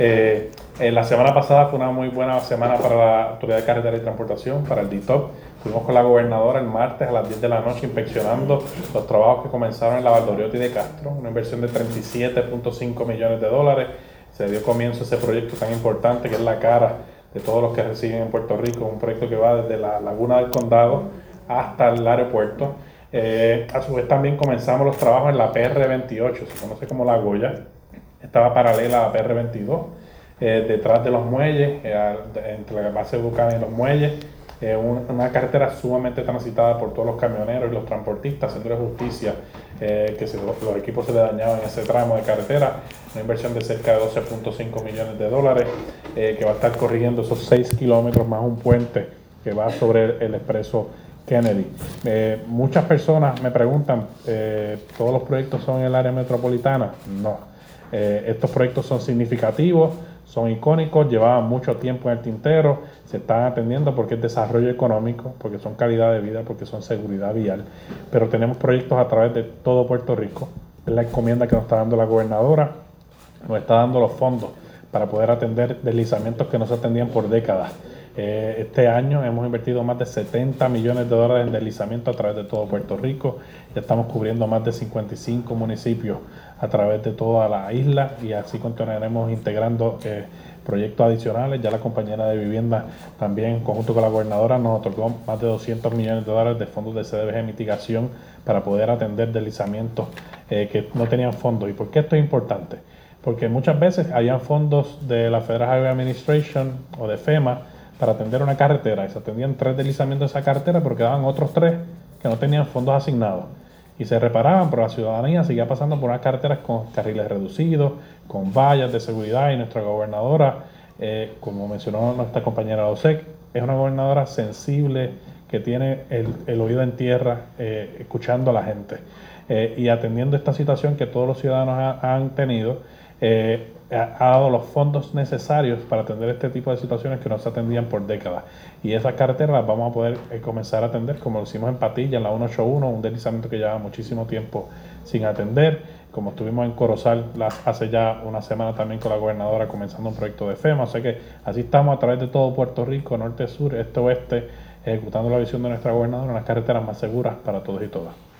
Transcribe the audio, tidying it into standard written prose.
La semana pasada fue una muy buena semana para la Autoridad de Carretera y Transportación, para el DITOP. Fuimos con la gobernadora el martes a las 10 de la noche inspeccionando los trabajos que comenzaron en la Valdoriotti de Castro, una inversión de $37.5 millones. Se dio comienzo a ese proyecto tan importante que es la cara de todos los que residen en Puerto Rico, un proyecto que va desde la Laguna del Condado hasta el aeropuerto. A su vez también comenzamos los trabajos en la PR28, se conoce como La Goya. Estaba paralela a la PR22, detrás de los muelles, entre la base de Buchanan y los muelles, una carretera sumamente transitada por todos los camioneros y los transportistas, haciendo justicia que los equipos se le dañaban en ese tramo de carretera, una inversión de cerca de $12.5 millones, que va a estar corrigiendo esos 6 kilómetros más un puente que va sobre el expreso Kennedy. Muchas personas me preguntan, ¿todos los proyectos son en el área metropolitana? No. Estos proyectos son significativos, son icónicos, llevaban mucho tiempo en el tintero, se están atendiendo porque es desarrollo económico, porque son calidad de vida, porque son seguridad vial, pero tenemos proyectos a través de todo Puerto Rico. Es la encomienda que nos está dando la gobernadora, nos está dando los fondos para poder atender deslizamientos que no se atendían por décadas. Este año hemos invertido más de $70 millones en deslizamiento a través de todo Puerto Rico. Ya estamos cubriendo más de 55 municipios a través de toda la isla y así continuaremos integrando proyectos adicionales. Ya la compañera de vivienda también, en conjunto con la gobernadora, nos otorgó más de $200 millones de fondos de CDBG mitigación para poder atender deslizamientos que no tenían fondos. ¿Y por qué esto es importante? Porque muchas veces habían fondos de la Federal Highway Administration o de FEMA para atender una carretera, y se atendían 3 deslizamientos de esa carretera, pero quedaban otros 3 que no tenían fondos asignados. Y se reparaban, pero la ciudadanía seguía pasando por unas carreteras con carriles reducidos, con vallas de seguridad, y nuestra gobernadora, como mencionó nuestra compañera OSEC, es una gobernadora sensible, que tiene el oído en tierra, escuchando a la gente y atendiendo esta situación que todos los ciudadanos han tenido. Ha dado los fondos necesarios para atender este tipo de situaciones que no se atendían por décadas. Y esas carreteras las vamos a poder comenzar a atender, como lo hicimos en Patilla, en la 181, un deslizamiento que llevaba muchísimo tiempo sin atender, como estuvimos en Corozal hace ya una semana también con la gobernadora comenzando un proyecto de FEMA. O sea que así estamos a través de todo Puerto Rico, norte, sur, este, oeste, ejecutando la visión de nuestra gobernadora en las carreteras más seguras para todos y todas.